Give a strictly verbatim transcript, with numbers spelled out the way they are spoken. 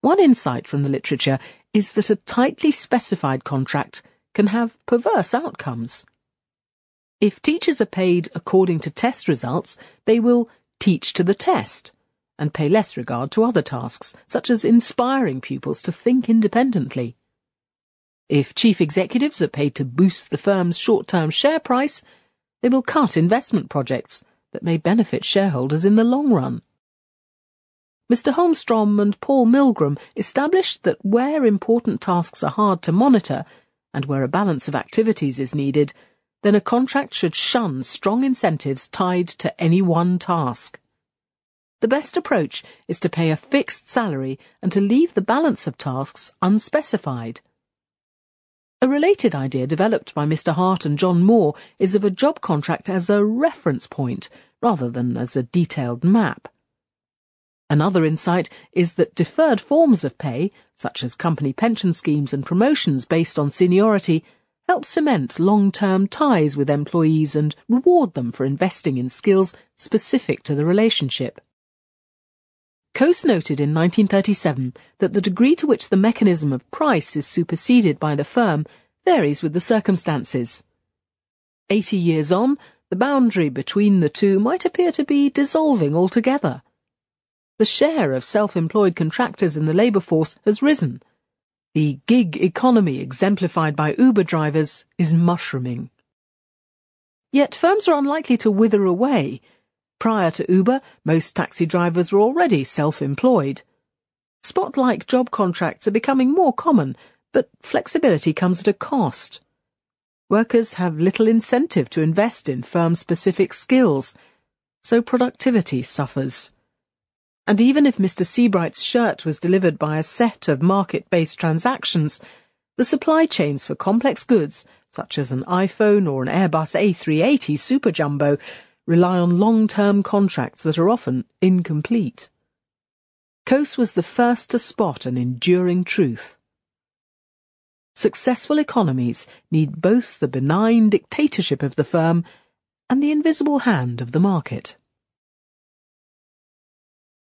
One insight from the literature is that a tightly specified contract can have perverse outcomes. If teachers are paid according to test results, they will teach to the test and pay less regard to other tasks, such as inspiring pupils to think independently. If chief executives are paid to boost the firm's short-term share price, they will cut investment projects that may benefit shareholders in the long run. Mister Holmstrom and Paul Milgram established that where important tasks are hard to monitor and where a balance of activities is needed, then a contract should shun strong incentives tied to any one task. The best approach is to pay a fixed salary and to leave the balance of tasks unspecified. A related idea developed by Mister Hart and John Moore is of a job contract as a reference point rather than as a detailed map. Another insight is that deferred forms of pay, such as company pension schemes and promotions based on seniority, help cement long-term ties with employees and reward them for investing in skills specific to the relationship. Coase noted in nineteen thirty-seven that the degree to which the mechanism of price is superseded by the firm varies with the circumstances. Eighty years on, the boundary between the two might appear to be dissolving altogether. The share of self-employed contractors in the labour force has risen. The gig economy exemplified by Uber drivers is mushrooming. Yet firms are unlikely to wither away. Prior to Uber, most taxi drivers were already self-employed. Spot-like job contracts are becoming more common, but flexibility comes at a cost. Workers have little incentive to invest in firm-specific skills, so productivity suffers. And even if Mister Seabright's shirt was delivered by a set of market-based transactions, the supply chains for complex goods, such as an iPhone or an Airbus A three eighty Super Jumbo, rely on long-term contracts that are often incomplete. Coase was the first to spot an enduring truth. Successful economies need both the benign dictatorship of the firm and the invisible hand of the market.